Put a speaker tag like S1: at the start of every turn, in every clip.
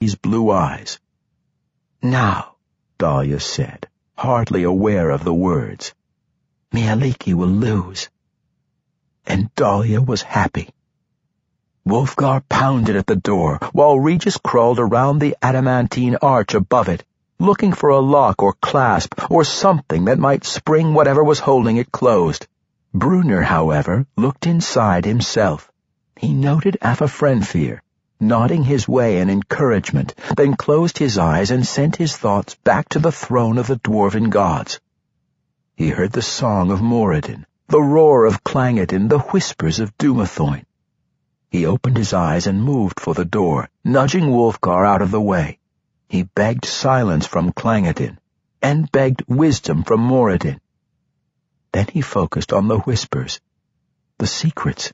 S1: Mialiki's blue eyes. "Now," Dahlia said, hardly aware of the words, "Mialiki will lose." And Dahlia was happy. Wulfgar pounded at the door, while Regis crawled around the adamantine arch above it, looking for a lock or clasp or something that might spring whatever was holding it closed. Brunner, however, looked inside himself. He noted Afafrenfir, nodding his way in encouragement, then closed his eyes and sent his thoughts back to the throne of the dwarven gods. He heard the song of Moradin, the roar of Clangeddin, the whispers of Dumathoin. He opened his eyes and moved for the door, nudging Wulfgar out of the way. He begged silence from Clangeddin, and begged wisdom from Moradin. Then he focused on the whispers, the secrets.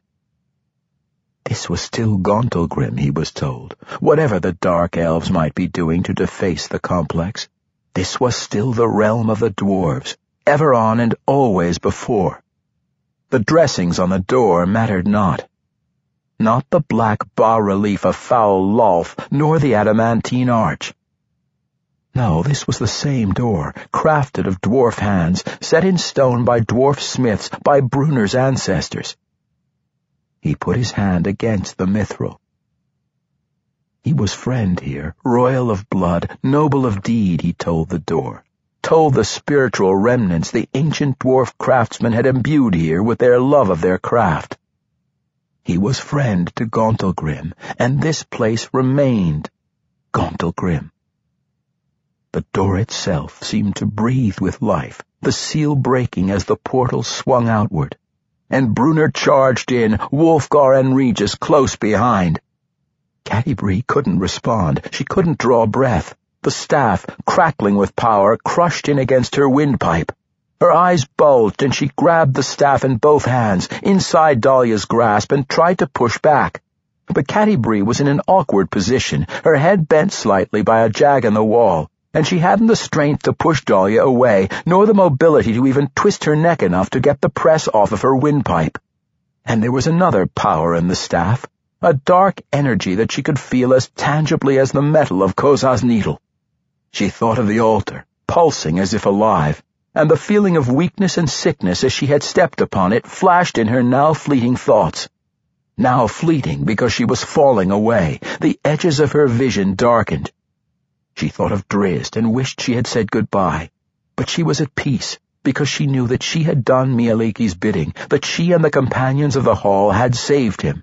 S1: This was still Gauntlgrim, he was told, whatever the dark elves might be doing to deface the complex. This was still the realm of the dwarves, ever on and always before. The dressings on the door mattered not. Not the black bas-relief of foul Lolth, nor the adamantine arch. No, this was the same door, crafted of dwarf hands, set in stone by dwarf smiths, by Brunner's ancestors. He put his hand against the mithril. He was friend here, royal of blood, noble of deed, he told the door, told the spiritual remnants the ancient dwarf craftsmen had imbued here with their love of their craft. He was friend to Gauntlgrim, and this place remained Gauntlgrim. The door itself seemed to breathe with life, the seal breaking as the portal swung outward. And Brunner charged in, Wulfgar and Regis close behind. Catti-brie couldn't respond. She couldn't draw breath. The staff, crackling with power, crushed in against her windpipe. Her eyes bulged, and she grabbed the staff in both hands, inside Dahlia's grasp, and tried to push back. But Catti-brie was in an awkward position, her head bent slightly by a jag in the wall, and she hadn't the strength to push Dahlia away, nor the mobility to even twist her neck enough to get the press off of her windpipe. And there was another power in the staff, a dark energy that she could feel as tangibly as the metal of Kozah's needle. She thought of the altar, pulsing as if alive, and the feeling of weakness and sickness as she had stepped upon it flashed in her now fleeting thoughts. Now fleeting because she was falling away, the edges of her vision darkened. She thought of Drizzt and wished she had said goodbye, but she was at peace because she knew that she had done Mialiki's bidding, that she and the companions of the hall had saved him.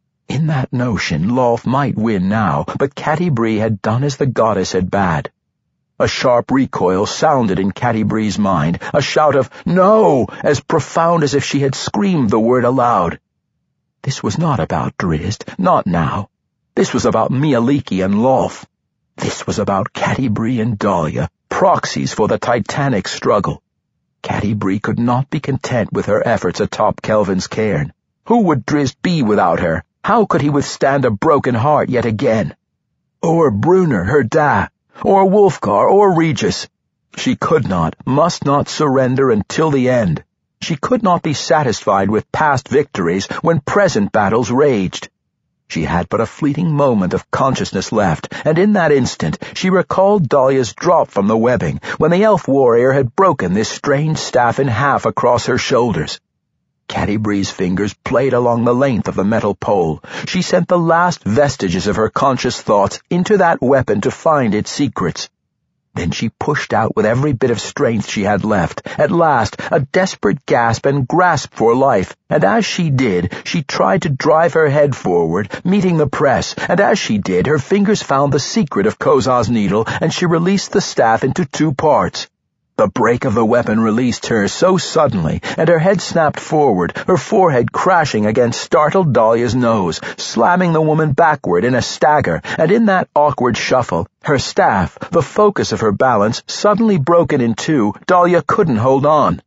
S1: In that notion, Lolth might win now, but Catti-brie had done as the goddess had bade. A sharp recoil sounded in Catti-brie's mind, a shout of "No!" as profound as if she had screamed the word aloud. This was not about Drizzt, not now. This was about Mialiki and Lolth. This was about Catti-brie and Dahlia, proxies for the titanic struggle. Catti-brie could not be content with her efforts atop Kelvin's cairn. Who would Drizzt be without her? How could he withstand a broken heart yet again? Or Brunner, her da, or Wulfgar, or Regis. She could not, must not surrender until the end. She could not be satisfied with past victories when present battles raged. She had but a fleeting moment of consciousness left, and in that instant she recalled Dahlia's drop from the webbing, when the elf warrior had broken this strange staff in half across her shoulders. Catti-brie's fingers played along the length of the metal pole. She sent the last vestiges of her conscious thoughts into that weapon to find its secrets. Then she pushed out with every bit of strength she had left, at last a desperate gasp and grasp for life, and as she did, she tried to drive her head forward, meeting the press, and as she did, her fingers found the secret of Kozah's needle, and she released the staff into two parts. The break of the weapon released her so suddenly, and her head snapped forward, her forehead crashing against startled Dahlia's nose, slamming the woman backward in a stagger, and in that awkward shuffle, her staff, the focus of her balance, suddenly broken in two, Dahlia couldn't hold on.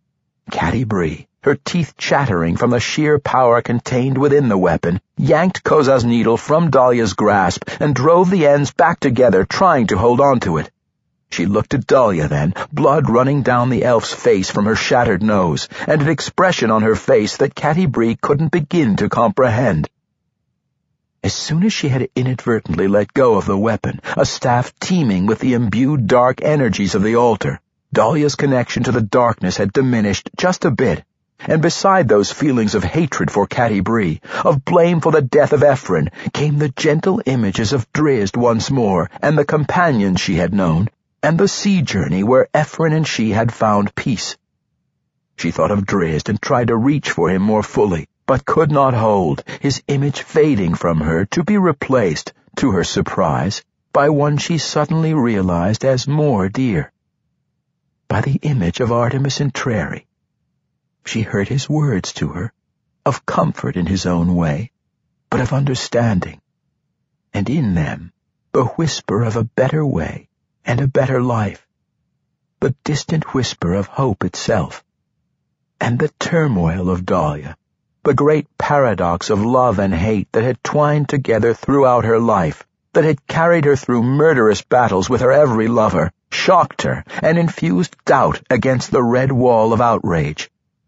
S1: Catti-brie, her teeth chattering from the sheer power contained within the weapon, yanked Kozah's needle from Dahlia's grasp and drove the ends back together, trying to hold on to it. She looked at Dahlia then, blood running down the elf's face from her shattered nose, and an expression on her face that Catti-brie couldn't begin to comprehend. As soon as she had inadvertently let go of the weapon, a staff teeming with the imbued dark energies of the altar, Dahlia's connection to the darkness had diminished just a bit, and beside those feelings of hatred for Catti Bree, of blame for the death of Ephron, came the gentle images of Drizzt once more, and the companions she had known, and the sea journey where Ephron and she had found peace. She thought of Drizzt and tried to reach for him more fully, but could not hold, his image fading from her to be replaced, to her surprise, by one she suddenly realized as more dear. By the image of Artemis Entreri. She heard his words to her, of comfort in his own way, but of understanding, and in them the whisper of a better way and a better life, the distant whisper of hope itself, and the turmoil of Dahlia, the great paradox of love and hate that had twined together throughout her life, that had carried her through murderous battles with her every lover, shocked her, and infused doubt against the red wall of outrage.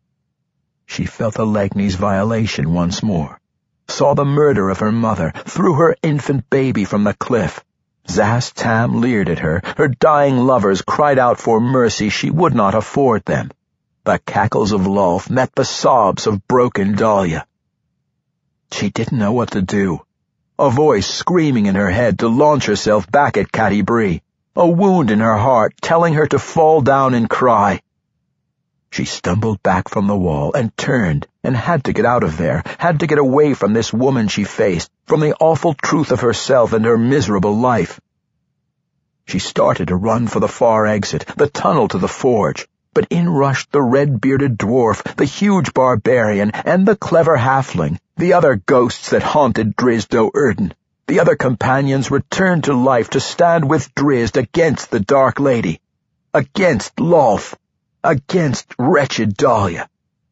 S1: She felt the Legni's violation once more, saw the murder of her mother, threw her infant baby from the cliff. Szast Tam leered at her, her dying lovers cried out for mercy she would not afford them. The cackles of Lolth met the sobs of broken Dahlia. She didn't know what to do. A voice screaming in her head to launch herself back at Catti Bree, a wound in her heart telling her to fall down and cry. She stumbled back from the wall and turned and had to get out of there, had to get away from this woman she faced, from the awful truth of herself and her miserable life. She started to run for the far exit, the tunnel to the forge, but in rushed the red-bearded dwarf, the huge barbarian, and the clever halfling, the other ghosts that haunted Drizzt Do'Urden. The other companions returned to life to stand with Drizzt against the Dark Lady, against Lolth, against wretched Dahlia.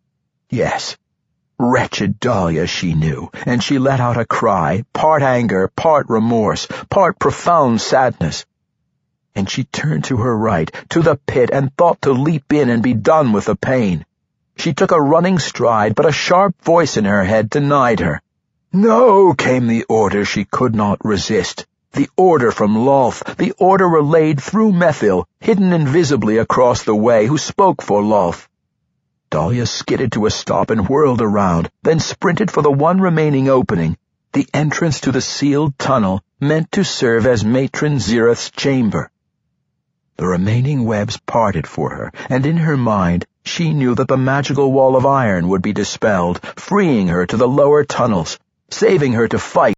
S1: Yes, wretched Dahlia, she knew, and she let out a cry, part anger, part remorse, part profound sadness. And she turned to her right, to the pit, and thought to leap in and be done with the pain. She took a running stride, but a sharp voice in her head denied her. No, came the order she could not resist. The order from Lolth, the order relayed through Methil, hidden invisibly across the way, who spoke for Lolth. Dahlia skidded to a stop and whirled around, then sprinted for the one remaining opening, the entrance to the sealed tunnel meant to serve as Matron Zirith's chamber. The remaining webs parted for her, and in her mind she knew that the magical wall of iron would be dispelled, freeing her to the lower tunnels, saving her to fight